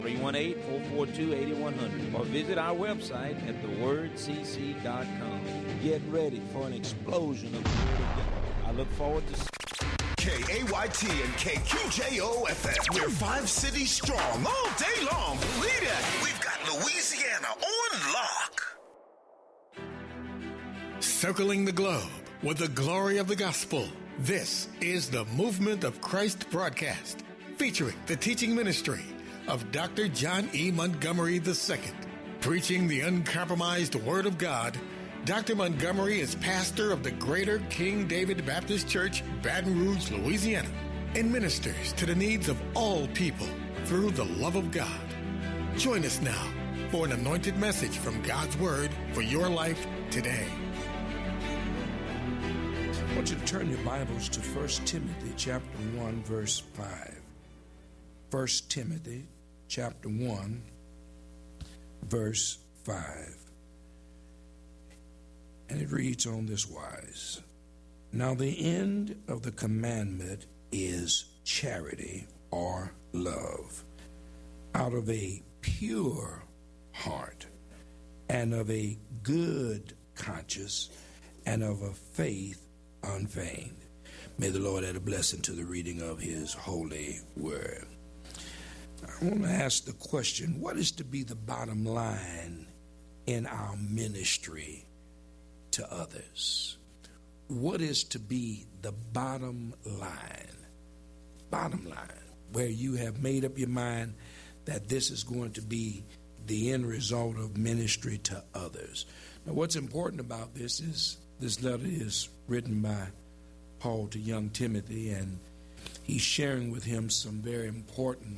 318-442-8100 or visit our website at thewordcc.com. Get ready for an explosion of the Word of God. I look forward to KAYT and KQJO-FM. We're 5 cities strong all day long. Believe it. We've got Louisiana on lock. Circling the globe with the glory of the gospel. This is the Movement of Christ broadcast, featuring the teaching ministry of Dr. John E. Montgomery II. Preaching the uncompromised Word of God, Dr. Montgomery is pastor of the Greater King David Baptist Church, Baton Rouge, Louisiana, and ministers to the needs of all people through the love of God. Join us now for an anointed message from God's Word for your life today. I want you to turn your Bibles to 1 Timothy chapter 1, verse 5. 1 Timothy chapter 1, verse 5. And it reads on this wise. Now the end of the commandment is charity or love, out of a pure heart and of a good conscience and of a faith unfeigned. May the Lord add a blessing to the reading of his holy word. I want to ask the question, what is to be the bottom line in our ministry to others? What is to be the bottom line? Bottom line, where you have made up your mind that this is going to be the end result of ministry to others. Now, what's important about this is this letter is written by Paul to young Timothy, and he's sharing with him some very important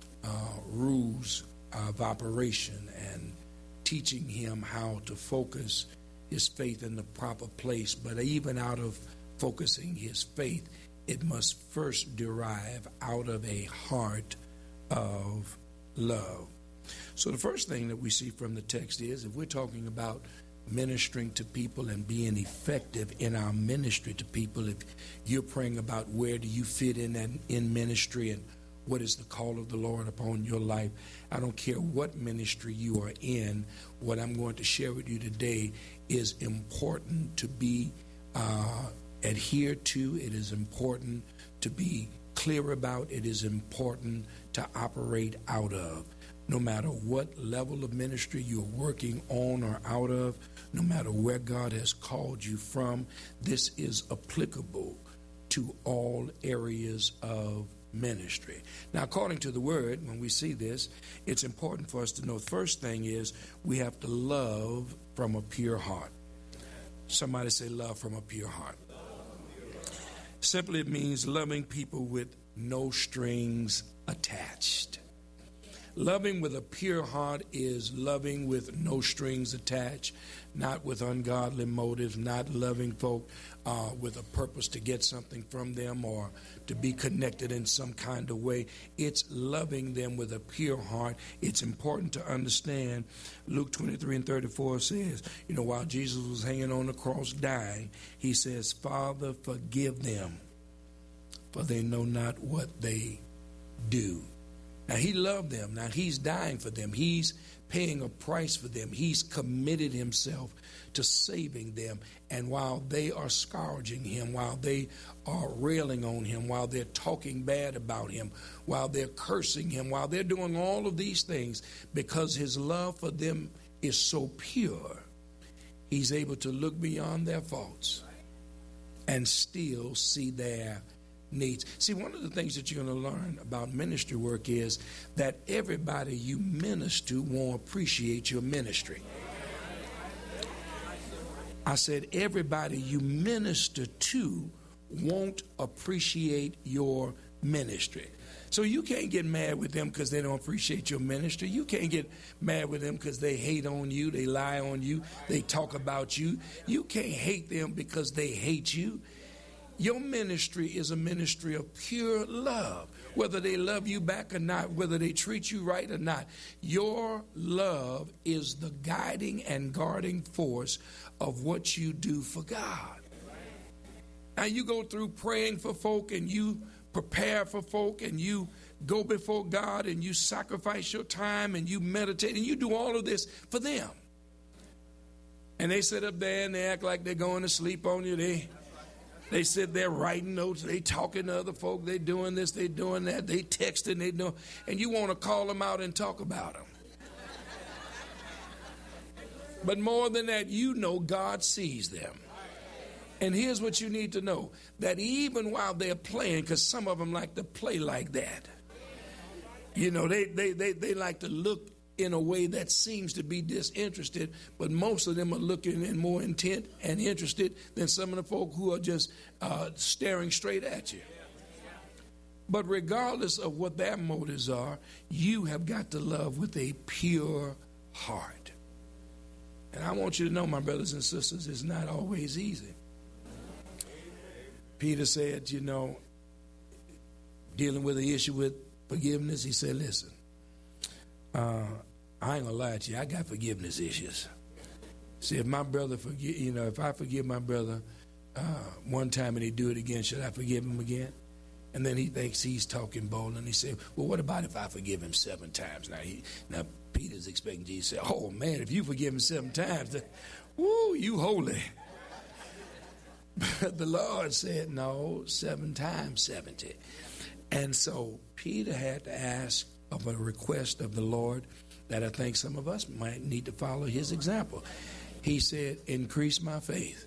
rules of operation and teaching him how to focus his faith in the proper place. But even out of focusing his faith, it must first derive out of a heart of love. So the first thing that we see from the text is, if we're talking about ministering to people and being effective in our ministry to people, if you're praying about where do you fit in ministry and what is the call of the Lord upon your life, I don't care what ministry you are in, what I'm going to share with you today is important to be adhered to. It is important to be clear about. It is important to operate out of. No matter what level of ministry you're working on or out of, no matter where God has called you from, this is applicable to all areas of ministry. Now, according to the Word, when we see this, it's important for us to know the first thing is we have to love from a pure heart. Somebody say love from a pure heart. Simply, it means loving people with no strings attached. Loving with a pure heart is loving with no strings attached, not with ungodly motives, not loving folk with a purpose to get something from them or to be connected in some kind of way. It's loving them with a pure heart. It's important to understand Luke 23:34 says, while Jesus was hanging on the cross dying, he says, Father, forgive them, for they know not what they do. Now, he loved them. Now, he's dying for them. He's paying a price for them. He's committed himself to saving them. And while they are scourging him, while they are railing on him, while they're talking bad about him, while they're cursing him, while they're doing all of these things, because his love for them is so pure, he's able to look beyond their faults and still see their needs. See, one of the things that you're going to learn about ministry work is that everybody you minister won't appreciate your ministry. I said everybody you minister to won't appreciate your ministry. So you can't get mad with them because they don't appreciate your ministry. You can't get mad with them because they hate on you, they lie on you, they talk about you. You can't hate them because they hate you. Your ministry is a ministry of pure love. Whether they love you back or not, whether they treat you right or not, your love is the guiding and guarding force of what you do for God. Now, you go through praying for folk and you prepare for folk and you go before God and you sacrifice your time and you meditate and you do all of this for them. And they sit up there and they act like they're going to sleep on you. They sit there writing notes. They talking to other folk. They doing this. They doing that. They texting. They doing. And you want to call them out and talk about them. But more than that, you know God sees them. And here's what you need to know. That even while they're playing, because some of them like to play like that. You know, they like to look in a way that seems to be disinterested, but most of them are looking and more intent and interested than some of the folk who are just staring straight at you. But regardless of what their motives are, you have got to love with a pure heart. And I want you to know, my brothers and sisters, it's not always easy. Peter said, you know, dealing with the issue with forgiveness, he said, listen, I ain't gonna lie to you, I got forgiveness issues. See, if my brother if I forgive my brother one time and he do it again, should I forgive him again? And then he thinks he's talking bold, and he said, well, what about if I forgive him 7 times? Now Peter's expecting Jesus to say, oh man, if you forgive him 7 times, then, woo, you holy. But the Lord said, no, 7 times 70. And so Peter had to ask of a request of the Lord that I think some of us might need to follow his example. He said, increase my faith.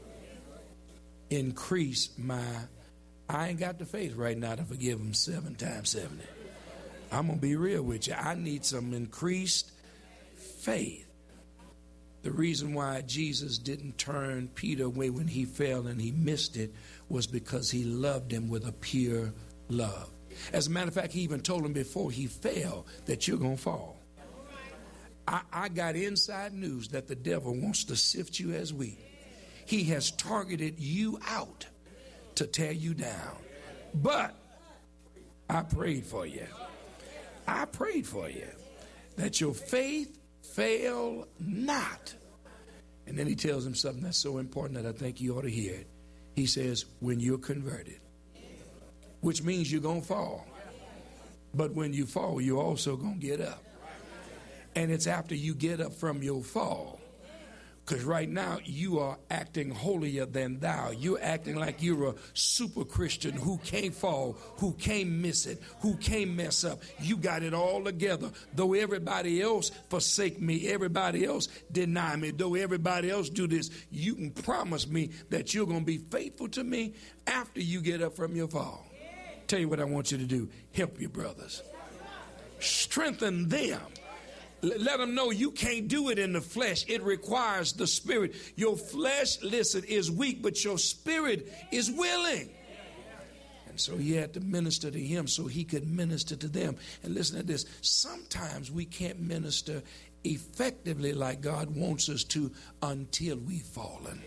I ain't got the faith right now to forgive him 7 times 70. I'm going to be real with you. I need some increased faith. The reason why Jesus didn't turn Peter away when he fell and he missed it was because he loved him with a pure love. As a matter of fact, he even told him before he fell that you're going to fall. I got inside news that the devil wants to sift you as wheat. He has targeted you out to tear you down. But I prayed for you. I prayed for you that your faith fail not. And then he tells him something that's so important that I think you ought to hear it. He says, when you're converted, which means you're going to fall. But when you fall, you're also going to get up. And it's after you get up from your fall. Because right now you are acting holier than thou. You're acting like you're a super Christian who can't fall, who can't miss it, who can't mess up. You got it all together. Though everybody else forsake me, everybody else deny me, though everybody else do this, you can promise me that you're going to be faithful to me after you get up from your fall. Tell you what I want you to do. Help your brothers. Strengthen them. Let them know you can't do it in the flesh. It requires the spirit. Your flesh, listen, is weak, but your spirit is willing. And so he had to minister to him so he could minister to them. And listen to this. Sometimes we can't minister effectively like God wants us to until we've fallen.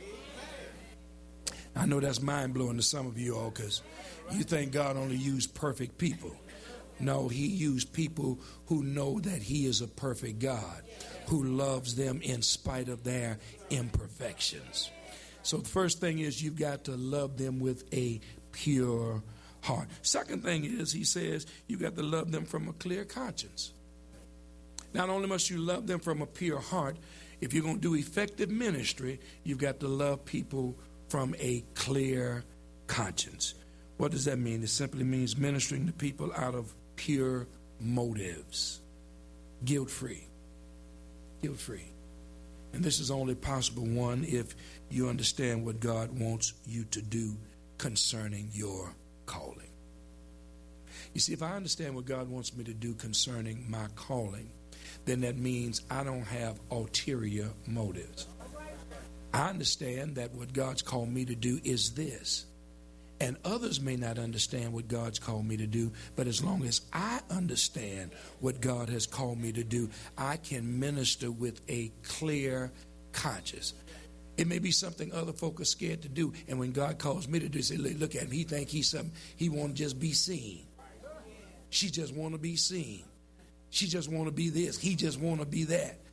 I know that's mind-blowing to some of you all because you think God only used perfect people. No, he used people who know that he is a perfect God, who loves them in spite of their imperfections. So the first thing is you've got to love them with a pure heart. Second thing is, he says, you've got to love them from a clear conscience. Not only must you love them from a pure heart, if you're going to do effective ministry, you've got to love people from a clear conscience. What does that mean? It simply means ministering to people out of pure motives, guilt-free. Guilt-free. And this is only possible, one, if you understand what God wants you to do concerning your calling. You see, if I understand what God wants me to do concerning my calling, then that means I don't have ulterior motives. I understand that what God's called me to do is this. And others may not understand what God's called me to do, but as long as I understand what God has called me to do, I can minister with a clear conscience. It may be something other folk are scared to do, and when God calls me to do, say, look at him, he think he's something, he want to just be seen. She just want to be seen. She just want to be this. He just want to be that.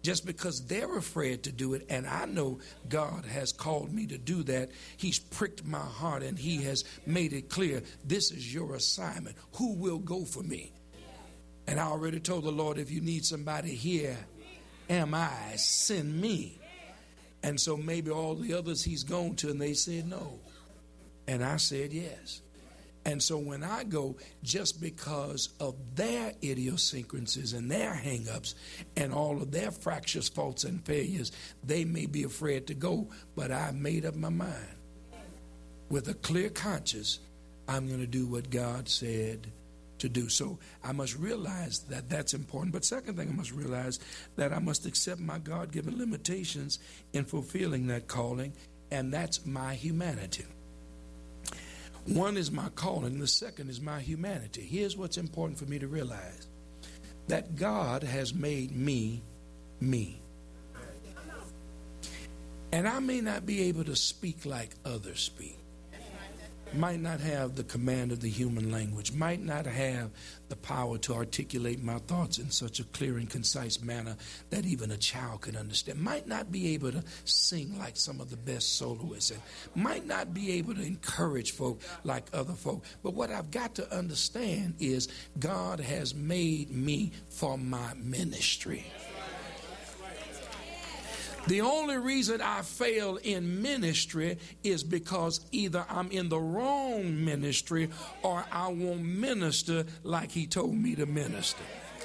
Just because they're afraid to do it, and I know God has called me to do that, he's pricked my heart and he has made it clear, this is your assignment. Who will go for me? And I already told the Lord, if you need somebody here, am I? Send me. And so maybe all the others he's gone to, and they said no. And I said yes. And so when I go, just because of their idiosyncrasies and their hang-ups and all of their fractures, faults, and failures, they may be afraid to go, but I made up my mind. With a clear conscience, I'm going to do what God said to do. So I must realize that that's important. But second thing, I must realize that I must accept my God-given limitations in fulfilling that calling, and that's my humanity. One is my calling, the second is my humanity. Here's what's important for me to realize. That God has made me, me. And I may not be able to speak like others speak. Might not have the command of the human language. Might not have the power to articulate my thoughts in such a clear and concise manner that even a child can understand. Might not be able to sing like some of the best soloists. And might not be able to encourage folk like other folk. But what I've got to understand is God has made me for my ministry. The only reason I fail in ministry is because either I'm in the wrong ministry or I won't minister like he told me to minister.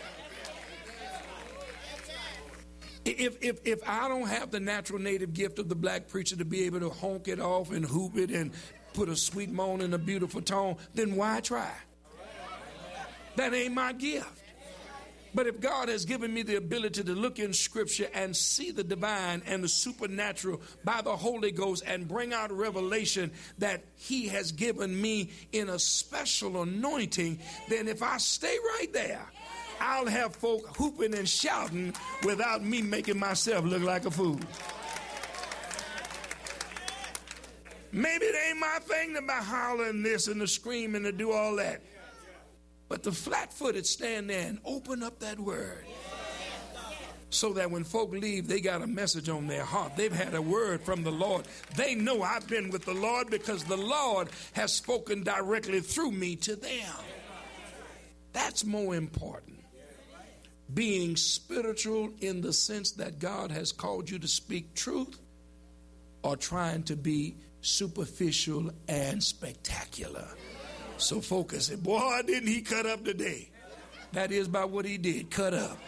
If I don't have the natural native gift of the black preacher to be able to honk it off and hoop it and put a sweet moan in a beautiful tone, then why try? That ain't my gift. But if God has given me the ability to look in Scripture and see the divine and the supernatural by the Holy Ghost and bring out revelation that he has given me in a special anointing, then if I stay right there, I'll have folk hooping and shouting without me making myself look like a fool. Maybe it ain't my thing to be hollering this and to scream and to do all that. But the flat-footed stand there and open up that word so that when folk leave, they got a message on their heart. They've had a word from the Lord. They know I've been with the Lord because the Lord has spoken directly through me to them. That's more important. Being spiritual in the sense that God has called you to speak truth, or trying to be superficial and spectacular. So focus say, boy, didn't he cut up today? That is by what he did, cut up.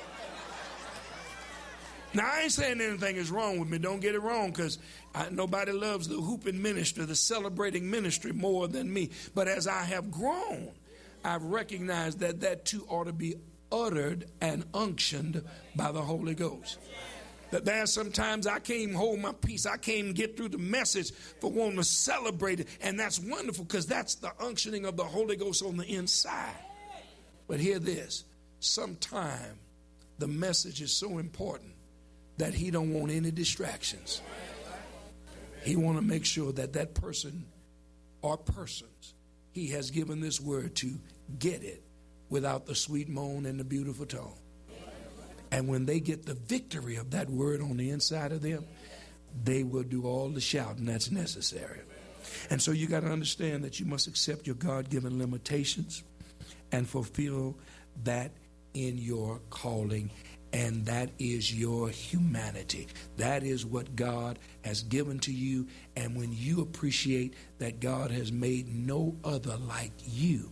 Now, I ain't saying anything is wrong with me. Don't get it wrong, because nobody loves the hooping ministry, the celebrating ministry more than me. But as I have grown, I've recognized that that too ought to be uttered and unctioned by the Holy Ghost. That there's sometimes I can't even hold my peace. I can't even get through the message for wanting to celebrate it. And that's wonderful, because that's the unctioning of the Holy Ghost on the inside. But hear this. Sometime the message is so important that he don't want any distractions. He want to make sure that that person or persons he has given this word to get it without the sweet moan and the beautiful tone. And when they get the victory of that word on the inside of them, they will do all the shouting that's necessary. And so you got to understand that you must accept your God-given limitations and fulfill that in your calling. And that is your humanity. That is what God has given to you. And when you appreciate that God has made no other like you,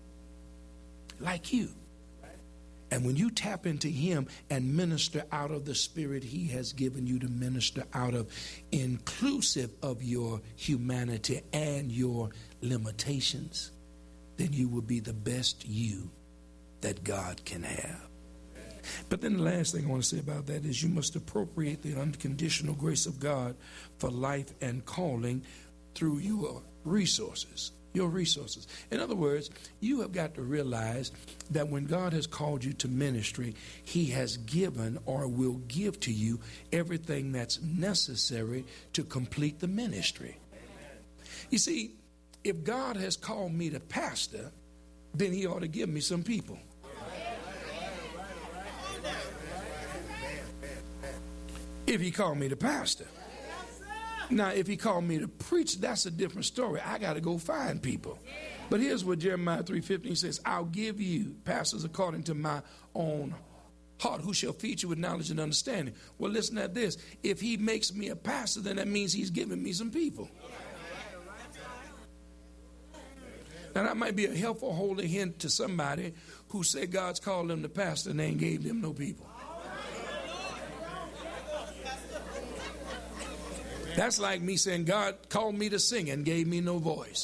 and when you tap into him and minister out of the spirit he has given you to minister out of, inclusive of your humanity and your limitations, then you will be the best you that God can have. But then the last thing I want to say about that is you must appropriate the unconditional grace of God for life and calling through your resources. Your resources. In other words, you have got to realize that when God has called you to ministry, he has given or will give to you everything that's necessary to complete the ministry. You see, if God has called me to pastor, then he ought to give me some people. If he called me to pastor. Now, if he called me to preach, that's a different story. I got to go find people. But here's what Jeremiah 3:15 says. I'll give you pastors according to my own heart, who shall feed you with knowledge and understanding. Well, listen at this. If he makes me a pastor, then that means he's giving me some people. Now, that might be a helpful holy hint to somebody who said God's called them to pastor and they ain't gave them no people. That's like me saying God called me to sing and gave me no voice.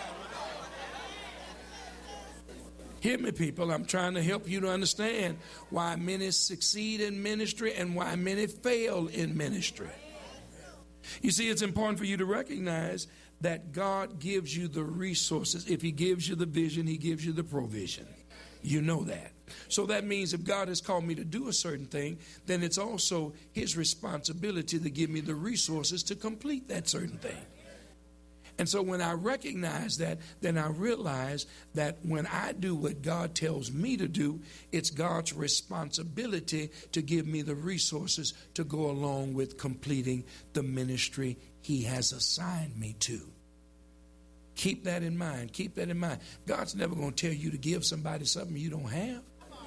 Hear me, people. I'm trying to help you to understand why many succeed in ministry and why many fail in ministry. You see, it's important for you to recognize that God gives you the resources. If he gives you the vision, he gives you the provision. You know that. So that means if God has called me to do a certain thing, then it's also his responsibility to give me the resources to complete that certain thing. And so when I recognize that, then I realize that when I do what God tells me to do, it's God's responsibility to give me the resources to go along with completing the ministry he has assigned me to. Keep that in mind. Keep that in mind. God's never going to tell you to give somebody something you don't have.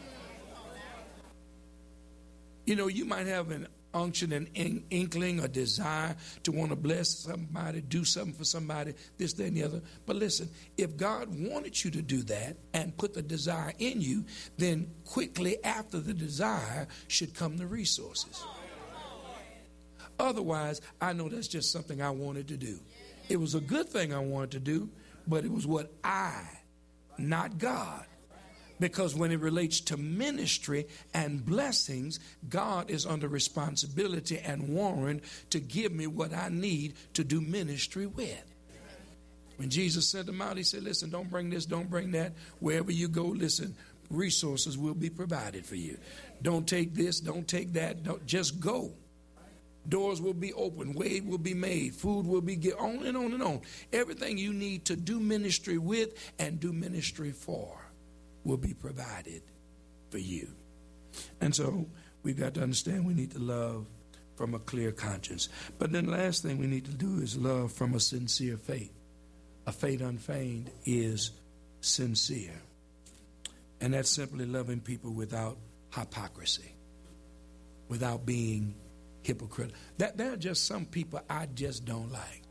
You know, you might have an unction, an inkling, a desire to want to bless somebody, do something for somebody, this, that, and the other. But listen, if God wanted you to do that and put the desire in you, then quickly after the desire should come the resources. Otherwise, I know that's just something I wanted to do. It was a good thing I wanted to do, but it was what not God. Because when it relates to ministry and blessings, God is under responsibility and warrant to give me what I need to do ministry with. When Jesus sent them out, he said, listen, don't bring this, don't bring that. Wherever you go, listen, resources will be provided for you. Don't take this, don't take that, don't, just go. Doors will be open, way will be made, food will be given, on and on and on. Everything you need to do ministry with and do ministry for will be provided for you. And so we've got to understand we need to love from a clear conscience. But then the last thing we need to do is love from a sincere faith. A faith unfeigned is sincere. And that's simply loving people without hypocrisy, without being hypocritical. There are just some people I just don't like.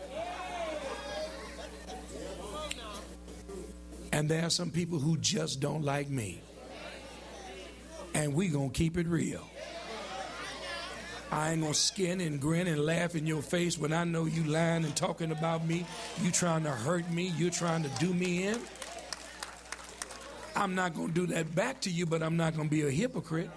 And there are some people who just don't like me. And we gonna keep it real. I ain't gonna skin and grin and laugh in your face when I know you lying and talking about me. You trying to hurt me. You trying to do me in. I'm not gonna do that back to you, but I'm not gonna be a hypocrite.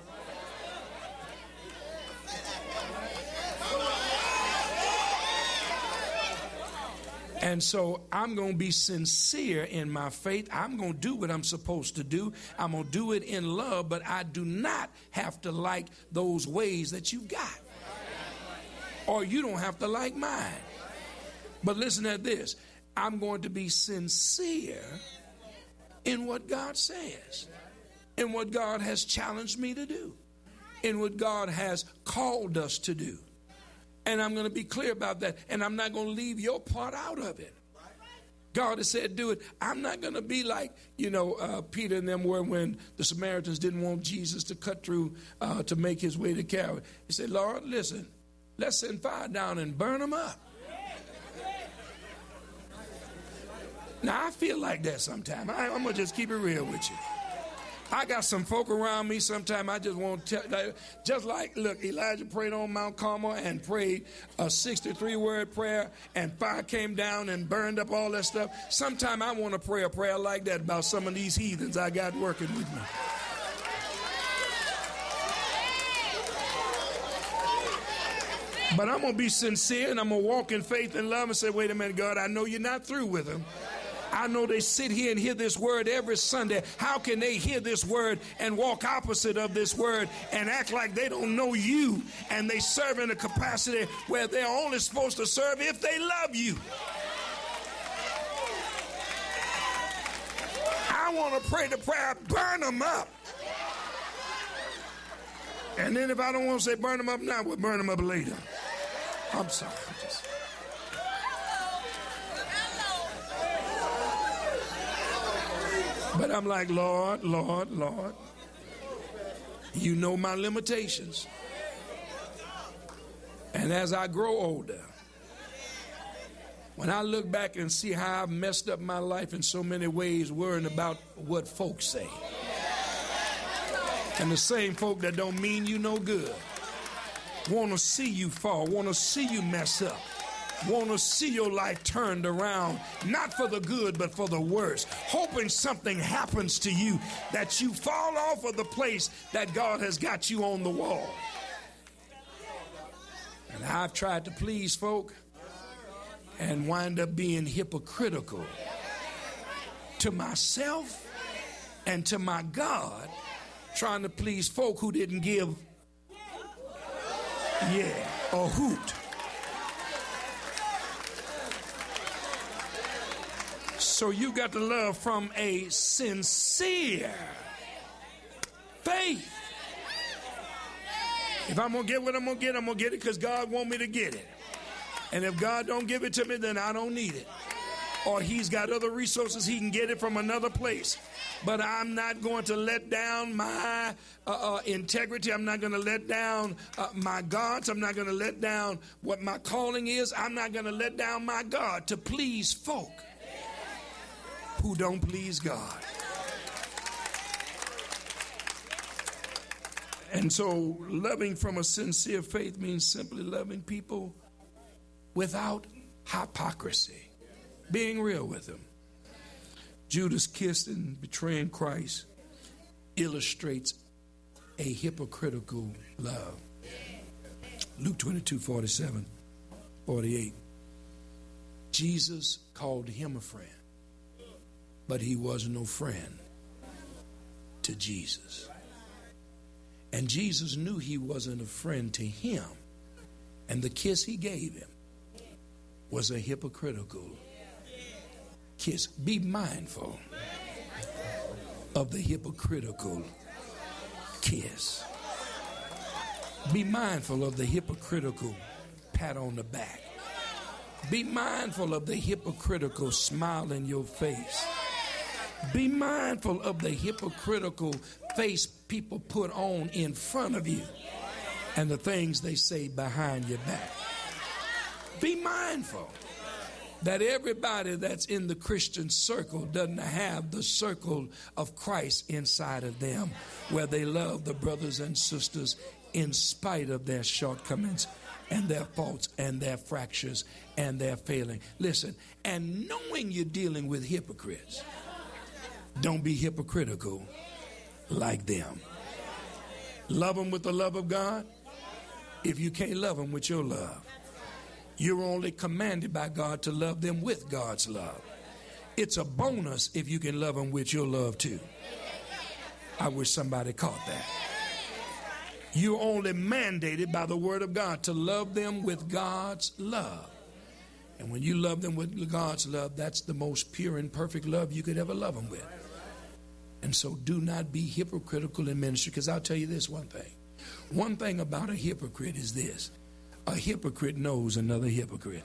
And so I'm going to be sincere in my faith. I'm going to do what I'm supposed to do. I'm going to do it in love, but I do not have to like those ways that you've got. Or you don't have to like mine. But listen at this. I'm going to be sincere in what God says, in what God has challenged me to do, in what God has called us to do. And I'm going to be clear about that. And I'm not going to leave your part out of it. God has said, do it. I'm not going to be like, Peter and them were when the Samaritans didn't want Jesus to cut through to make his way to Calvary. He said, Lord, listen, let's send fire down and burn them up. Now, I feel like that sometimes. I'm going to just keep it real with you. I got some folk around me sometimes I just want to tell, just like, look, Elijah prayed on Mount Carmel and prayed a 63-word prayer and fire came down and burned up all that stuff. Sometimes I want to pray a prayer like that about some of these heathens I got working with me. But I'm going to be sincere and I'm going to walk in faith and love and say, wait a minute, God, I know you're not through with them. I know they sit here and hear this word every Sunday. How can they hear this word and walk opposite of this word and act like they don't know you and they serve in a capacity where they're only supposed to serve if they love you? I want to pray the prayer, burn them up. And then if I don't want to say burn them up now, we'll burn them up later. I'm sorry. But I'm like, Lord, Lord, Lord, you know my limitations. And as I grow older, when I look back and see how I've messed up my life in so many ways, worrying about what folks say, and the same folk that don't mean you no good, want to see you fall, want to see you mess up, want to see your life turned around, not for the good, but for the worse, hoping something happens to you, that you fall off of the place that God has got you on the wall. And I've tried to please folk and wind up being hypocritical to myself and to my God, trying to please folk who didn't give a hoot. So you got to love from a sincere faith. If I'm going to get what I'm going to get it because God want me to get it. And if God don't give it to me, then I don't need it. Or he's got other resources, he can get it from another place. But I'm not going to let down my integrity. I'm not going to let down my gods. I'm not going to let down what my calling is. I'm not going to let down my God to please folk who don't please God. And so loving from a sincere faith means simply loving people without hypocrisy, being real with them. Judas' kiss and betraying Christ illustrates a hypocritical love. Luke 22:47, 48. Jesus called him a friend, but he was no friend to Jesus. And Jesus knew he wasn't a friend to him. And the kiss he gave him was a hypocritical kiss. Be mindful of the hypocritical kiss. Be mindful of the hypocritical pat on the back. Be mindful of the hypocritical smile in your face. Be mindful of the hypocritical face people put on in front of you and the things they say behind your back. Be mindful that everybody that's in the Christian circle doesn't have the circle of Christ inside of them, where they love the brothers and sisters in spite of their shortcomings and their faults and their fractures and their failing. Listen, and knowing you're dealing with hypocrites, don't be hypocritical like them. Love them with the love of God. If you can't love them with your love, you're only commanded by God to love them with God's love. It's a bonus if you can love them with your love too. I wish somebody caught that. You're only mandated by the word of God to love them with God's love. And when you love them with God's love, that's the most pure and perfect love you could ever love them with. And so do not be hypocritical in ministry, because I'll tell you this one thing. One thing about a hypocrite is this. A hypocrite knows another hypocrite.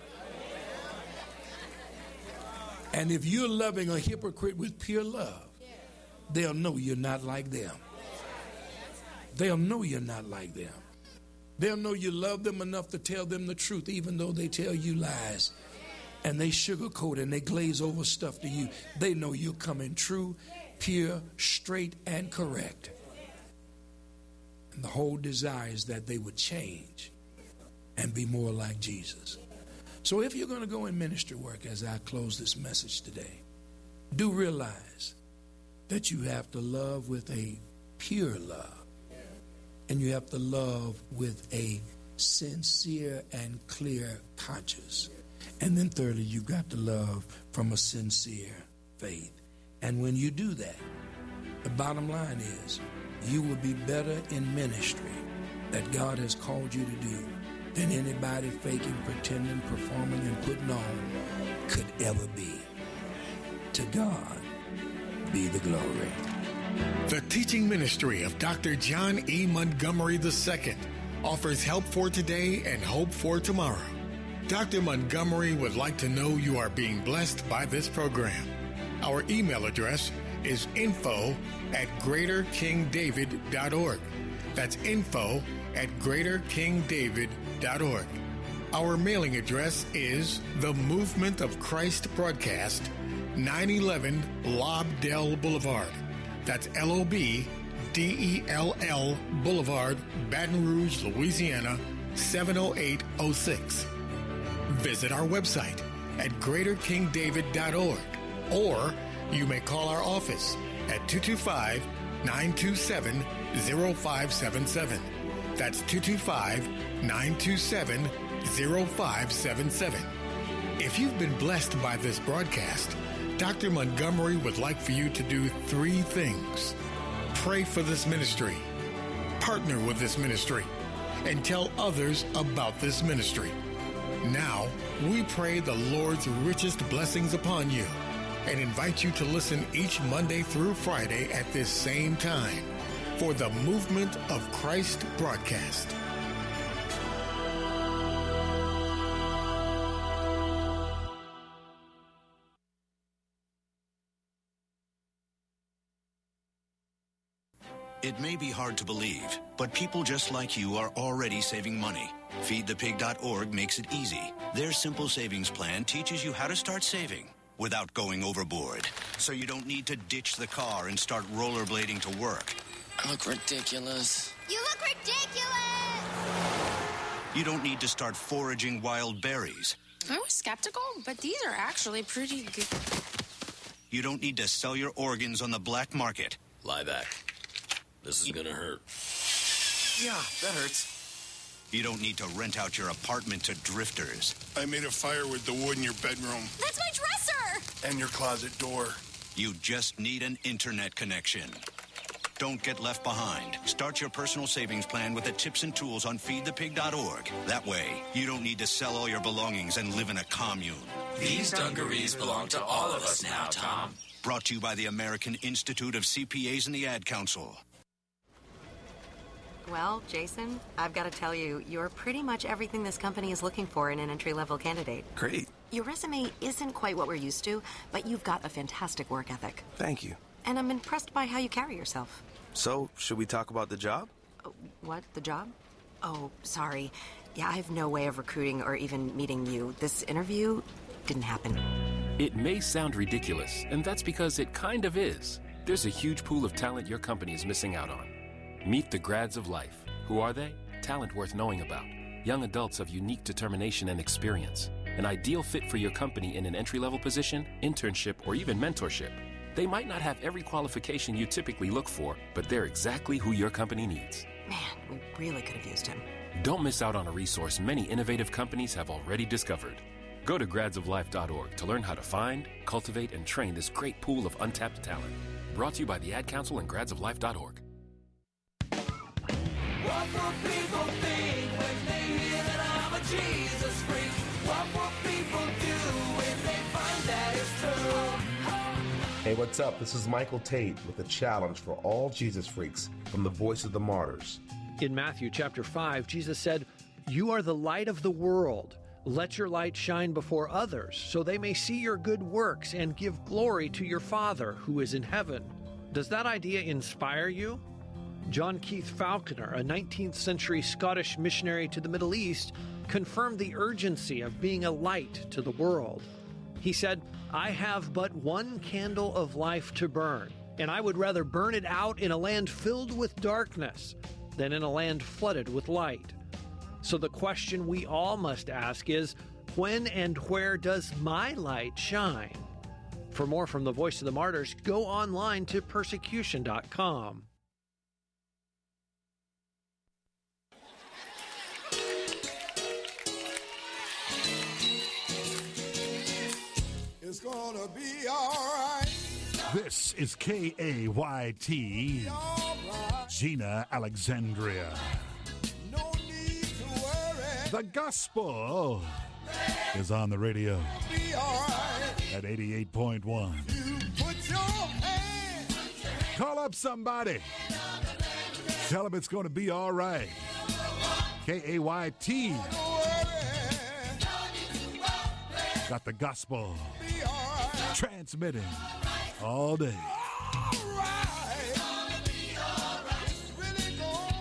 And if you're loving a hypocrite with pure love, they'll know you're not like them. They'll know you're not like them. They'll know you love them enough to tell them the truth, even though they tell you lies. And they sugarcoat and they glaze over stuff to you. They know you're coming true, pure, straight, and correct. And the whole desire is that they would change and be more like Jesus. So if you're going to go in ministry work, as I close this message today, do realize that you have to love with a pure love. And you have to love with a sincere and clear conscience. And then thirdly, you've got to love from a sincere faith. And when you do that, the bottom line is you will be better in ministry that God has called you to do than anybody faking, pretending, performing, and putting on could ever be. To God be the glory. The teaching ministry of Dr. John E. Montgomery II offers help for today and hope for tomorrow. Dr. Montgomery would like to know you are being blessed by this program. Our email address is info@greaterkingdavid.org. That's info@greaterkingdavid.org. Our mailing address is The Movement of Christ Broadcast, 911 Lobdell Boulevard. That's LOBDELL Boulevard, Baton Rouge, Louisiana, 70806. Visit our website at greaterkingdavid.org, or you may call our office at 225-927-0577. That's 225-927-0577. If you've been blessed by this broadcast, Dr. Montgomery would like for you to do 3 things. Pray for this ministry, partner with this ministry, and tell others about this ministry. Now, we pray the Lord's richest blessings upon you and invite you to listen each Monday through Friday at this same time for the Movement of Christ broadcast. It may be hard to believe, but people just like you are already saving money. FeedThePig.org makes it easy. Their simple savings plan teaches you how to start saving without going overboard. So you don't need to ditch the car and start rollerblading to work. I look ridiculous. You look ridiculous! You don't need to start foraging wild berries. I was skeptical, but these are actually pretty good. You don't need to sell your organs on the black market. Lie back. This is gonna hurt. Yeah, that hurts. You don't need to rent out your apartment to drifters. I made a fire with the wood in your bedroom. That's my dresser! And your closet door. You just need an internet connection. Don't get left behind. Start your personal savings plan with the tips and tools on feedthepig.org. That way, you don't need to sell all your belongings and live in a commune. These dungarees belong to all of us now, Tom. Brought to you by the American Institute of CPAs and the Ad Council. Well, Jason, I've got to tell you, you're pretty much everything this company is looking for in an entry-level candidate. Great. Your resume isn't quite what we're used to, but you've got a fantastic work ethic. Thank you. And I'm impressed by how you carry yourself. So, should we talk about the job? What? The job? Oh, sorry. Yeah, I have no way of recruiting or even meeting you. This interview didn't happen. It may sound ridiculous, and that's because it kind of is. There's a huge pool of talent your company is missing out on. Meet the grads of life. Who are they? Talent worth knowing about. Young adults of unique determination and experience. An ideal fit for your company in an entry-level position, internship, or even mentorship. They might not have every qualification you typically look for, but they're exactly who your company needs. Man, we really could have used him. Don't miss out on a resource many innovative companies have already discovered. Go to gradsoflife.org to learn how to find, cultivate, and train this great pool of untapped talent. Brought to you by the Ad Council and gradsoflife.org. What will people think when they hear that I'm a Jesus freak? What will people do if they find that it's true? Hey, what's up? This is Michael Tate with a challenge for all Jesus freaks from the Voice of the Martyrs. In Matthew chapter 5, Jesus said, "You are the light of the world. Let your light shine before others, so they may see your good works and give glory to your Father who is in heaven." Does that idea inspire you? John Keith Falconer, a 19th century Scottish missionary to the Middle East, confirmed the urgency of being a light to the world. He said, "I have but one candle of life to burn, and I would rather burn it out in a land filled with darkness than in a land flooded with light." So the question we all must ask is, when and where does my light shine? For more from the Voice of the Martyrs, go online to persecution.com. It's gonna be all right. This is KAYT, Gina Alexandria. No need to worry. The gospel is on the radio Be all right. at 88.1. You put your hand Call up somebody. Tell them it's going to be all right. KAYT. Got the gospel transmitting all day. All right.